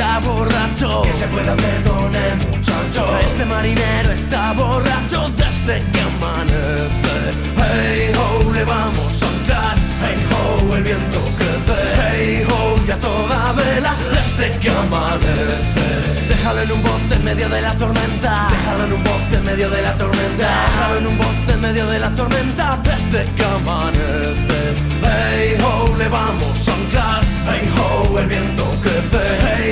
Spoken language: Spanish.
está borracho. ¿Qué se puede hacer con el muchacho? Este marinero está borracho desde que amanece. Hey ho, le vamos a un gas. Hey ho, el viento crece. Hey ho, y a toda vela desde que amanece. Déjalo en un bote en medio de la tormenta. Déjalo en un bote en medio de la tormenta. Déjalo en un bote en medio de la tormenta desde que amanece. Hey ho, le vamos a un gas. Hey ho, el viento crece. Hey